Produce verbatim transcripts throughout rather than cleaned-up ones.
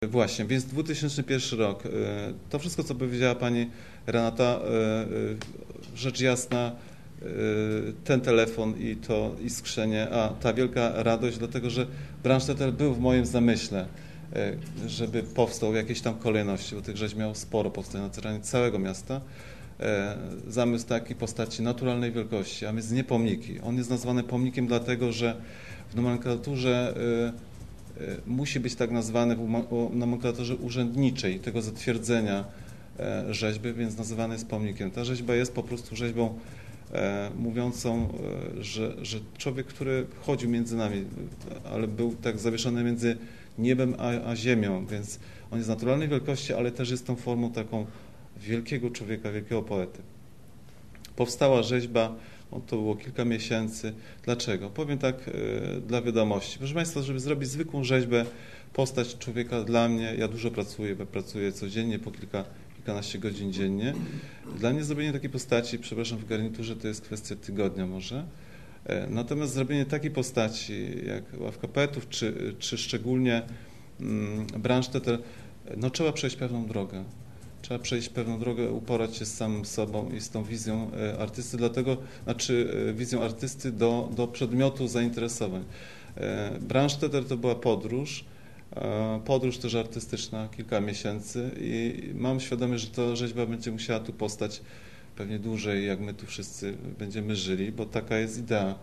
Właśnie, więc dwa tysiące pierwszy rok. To wszystko, co powiedziała pani Renata, rzecz jasna, ten telefon i to iskrzenie, a ta wielka radość, dlatego że Brandstätter był w moim zamyśle, żeby powstał w jakiejś tam kolejności, bo tych rzeźb miał sporo powstać na terenie całego miasta. Zamysł takiej postaci naturalnej wielkości, a więc nie pomniki. On jest nazwany pomnikiem dlatego, że w nomenklaturze musi być tak nazwany w nomenklaturze urzędniczej tego zatwierdzenia rzeźby, więc nazywany jest pomnikiem. Ta rzeźba jest po prostu rzeźbą mówiącą, że, że człowiek, który chodził między nami, ale był tak zawieszony między niebem a, a ziemią, więc on jest naturalnej wielkości, ale też jest tą formą taką wielkiego człowieka, wielkiego poety. Powstała rzeźba, to było kilka miesięcy. Dlaczego? Powiem tak yy, dla wiadomości. Proszę Państwa, żeby zrobić zwykłą rzeźbę, postać człowieka dla mnie, ja dużo pracuję, bo pracuję codziennie po kilka, kilkanaście godzin dziennie. Dla mnie zrobienie takiej postaci, przepraszam, w garniturze to jest kwestia tygodnia może. E, natomiast zrobienie takiej postaci jak Ławka Poetów, czy, czy szczególnie mm, Brandstätter, no trzeba przejść pewną drogę. Trzeba przejść pewną drogę, uporać się z samym sobą i z tą wizją artysty, dlatego, znaczy wizją artysty do, do przedmiotu zainteresowań. Brandstätter to była podróż, podróż też artystyczna, kilka miesięcy i mam świadomość, że ta rzeźba będzie musiała tu postać pewnie dłużej, jak my tu wszyscy będziemy żyli, bo taka jest idea.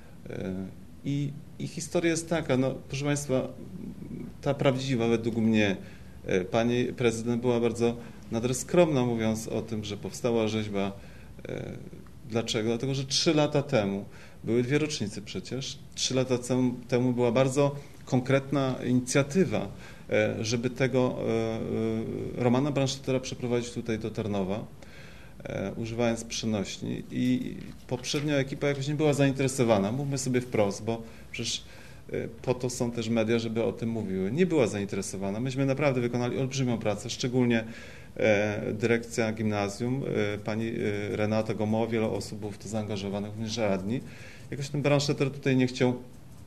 I, i historia jest taka, no proszę Państwa, ta prawdziwa według mnie, pani prezydent była bardzo nader skromna, mówiąc o tym, że powstała rzeźba. Dlaczego? Dlatego, że trzy lata temu, były dwie rocznice przecież, trzy lata temu była bardzo konkretna inicjatywa, żeby tego Romana Brandstättera przeprowadzić tutaj do Tarnowa, używając przenośni. I poprzednia ekipa jakoś nie była zainteresowana, mówmy sobie wprost, bo przecież po to są też media, żeby o tym mówiły. Nie była zainteresowana. Myśmy naprawdę wykonali olbrzymią pracę, szczególnie dyrekcja gimnazjum, pani Renata Gomowa, wiele osób było w to zaangażowanych, również radni. Jakoś ten Brandstätter tutaj nie chciał,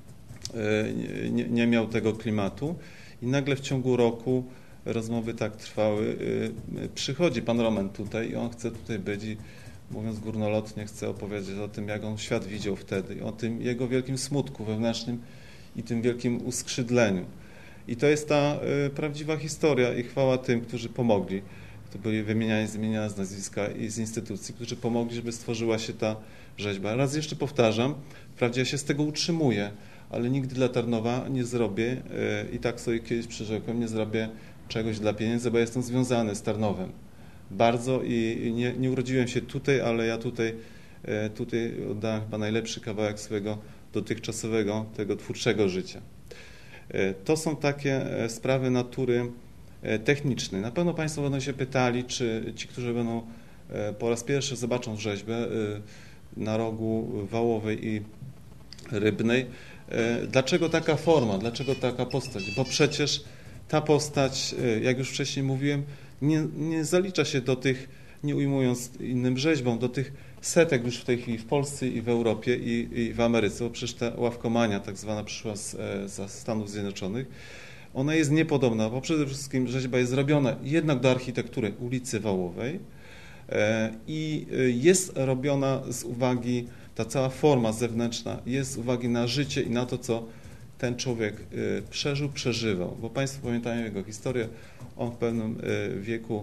nie, nie miał tego klimatu i nagle w ciągu roku rozmowy tak trwały. Przychodzi pan Roman tutaj i on chce tutaj być i mówiąc górnolotnie chce opowiedzieć o tym, jak on świat widział wtedy i o tym jego wielkim smutku wewnętrznym i tym wielkim uskrzydleniu. I to jest ta y, prawdziwa historia i chwała tym, którzy pomogli. To byli wymieniani, zmieniane z nazwiska i z instytucji, którzy pomogli, żeby stworzyła się ta rzeźba. Raz jeszcze powtarzam, wprawdzie ja się z tego utrzymuję, ale nigdy dla Tarnowa nie zrobię y, i tak sobie kiedyś przyrzekłem, nie zrobię czegoś dla pieniędzy, bo ja jestem związany z Tarnowem. Bardzo i, i nie, nie urodziłem się tutaj, ale ja tutaj, y, tutaj oddałem chyba najlepszy kawałek swojego dotychczasowego, tego twórczego życia. To są takie sprawy natury technicznej. Na pewno Państwo będą się pytali, czy ci, którzy będą po raz pierwszy zobaczą rzeźbę na rogu Wałowej i Rybnej, dlaczego taka forma, dlaczego taka postać? Bo przecież ta postać, jak już wcześniej mówiłem, nie, nie zalicza się do tych, nie ujmując innym rzeźbom, do tych setek już w tej chwili w Polsce i w Europie i, i w Ameryce, bo przecież ta ławkomania tak zwana przyszła z, z Stanów Zjednoczonych. Ona jest niepodobna, bo przede wszystkim rzeźba jest zrobiona jednak do architektury ulicy Wałowej e, i jest robiona z uwagi, ta cała forma zewnętrzna jest z uwagi na życie i na to, co ten człowiek e, przeżył, przeżywał. Bo Państwo pamiętają jego historię, on w pewnym e, wieku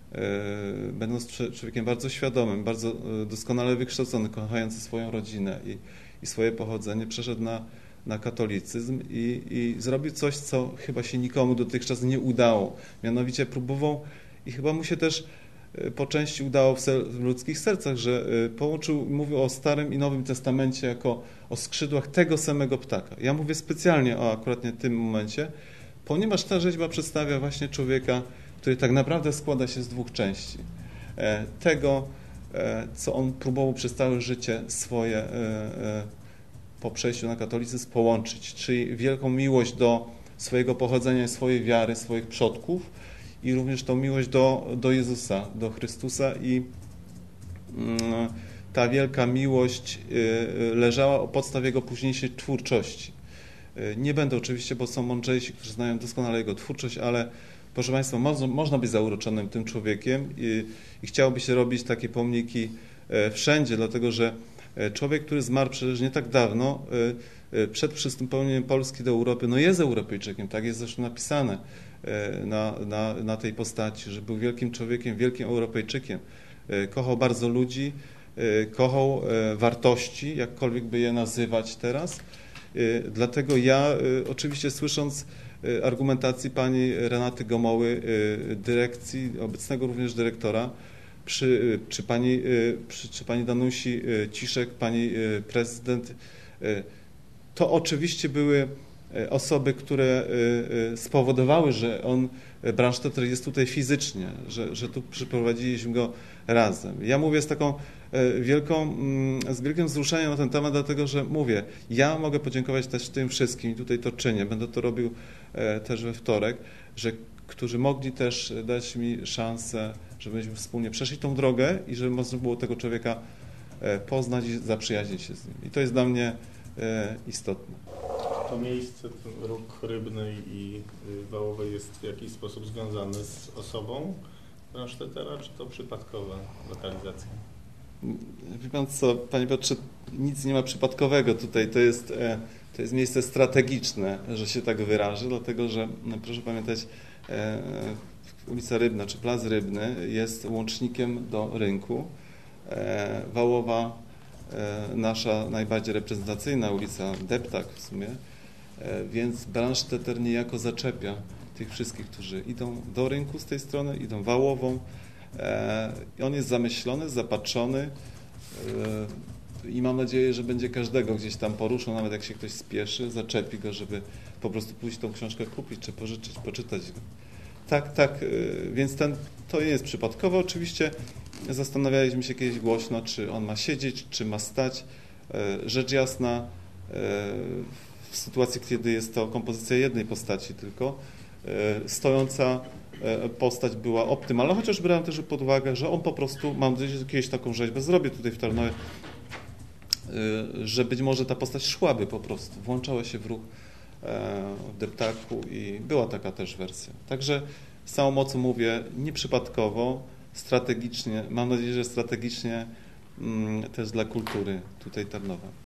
będąc człowiekiem bardzo świadomym, bardzo doskonale wykształcony, kochający swoją rodzinę i, i swoje pochodzenie, przeszedł na, na katolicyzm i, i zrobił coś, co chyba się nikomu dotychczas nie udało. Mianowicie próbował i chyba mu się też po części udało w, ser, w ludzkich sercach, że połączył, mówił o Starym i Nowym Testamencie jako o skrzydłach tego samego ptaka. Ja mówię specjalnie o akurat tym momencie, ponieważ ta rzeźba przedstawia właśnie człowieka, który tak naprawdę składa się z dwóch części. Tego, co on próbował przez całe życie swoje po przejściu na katolicyzm połączyć, czyli wielką miłość do swojego pochodzenia, swojej wiary, swoich przodków i również tą miłość do, do Jezusa, do Chrystusa i ta wielka miłość leżała u podstaw jego późniejszej twórczości. Nie będę oczywiście, bo są mądrzejsi, którzy znają doskonale jego twórczość, ale proszę Państwa, mo można być zauroczonym tym człowiekiem i, i chciałoby się robić takie pomniki wszędzie, dlatego że człowiek, który zmarł przecież nie tak dawno, przed przystąpieniem Polski do Europy, no jest Europejczykiem, tak jest zresztą napisane na, na, na tej postaci, że był wielkim człowiekiem, wielkim Europejczykiem. Kochał bardzo ludzi, kochał wartości, jakkolwiek by je nazywać teraz. Dlatego ja oczywiście słysząc argumentacji pani Renaty Gomoły, dyrekcji, obecnego również dyrektora, przy, czy, pani, przy, czy pani Danusi Ciszek, pani prezydent, to oczywiście były osoby, które spowodowały, że on, Brandstätter, jest tutaj fizycznie, że, że tu przyprowadziliśmy go razem. Ja mówię z taką wielką, z wielkim wzruszeniem na ten temat, dlatego że mówię, ja mogę podziękować też tym wszystkim i tutaj to czynię, będę to robił też we wtorek, że którzy mogli też dać mi szansę, żebyśmy wspólnie przeszli tą drogę i żeby można było tego człowieka poznać i zaprzyjaźnić się z nim. I to jest dla mnie istotne. To miejsce, ten róg Rybnej i Wałowej jest w jakiś sposób związane z osobą Brandstättera, czy to przypadkowa lokalizacja? Wie pan co, panie Piotrze, nic nie ma przypadkowego tutaj, to jest, to jest miejsce strategiczne, że się tak wyrażę, dlatego że, no proszę pamiętać, ulica Rybna czy Plac Rybny jest łącznikiem do rynku. Wałowa, nasza najbardziej reprezentacyjna ulica, Deptak w sumie, więc Brandstätter niejako zaczepia tych wszystkich, którzy idą do rynku z tej strony, idą Wałową. On jest zamyślony, zapatrzony i mam nadzieję, że będzie każdego gdzieś tam poruszał, nawet jak się ktoś spieszy, zaczepi go, żeby po prostu pójść tą książkę kupić, czy pożyczyć, poczytać go. Tak, tak, więc ten, to nie jest przypadkowe. Oczywiście zastanawialiśmy się kiedyś głośno, czy on ma siedzieć, czy ma stać. Rzecz jasna, w sytuacji, kiedy jest to kompozycja jednej postaci tylko, stojąca postać była optymalna, chociaż brałem też pod uwagę, że on po prostu, mam nadzieję, że kiedyś taką rzeźbę zrobię tutaj w Tarnowie, że być może ta postać szłaby po prostu, włączała się w ruch w deptaku i była taka też wersja. Także z całą mocą mówię, nieprzypadkowo, strategicznie, mam nadzieję, że strategicznie też dla kultury tutaj Tarnowa.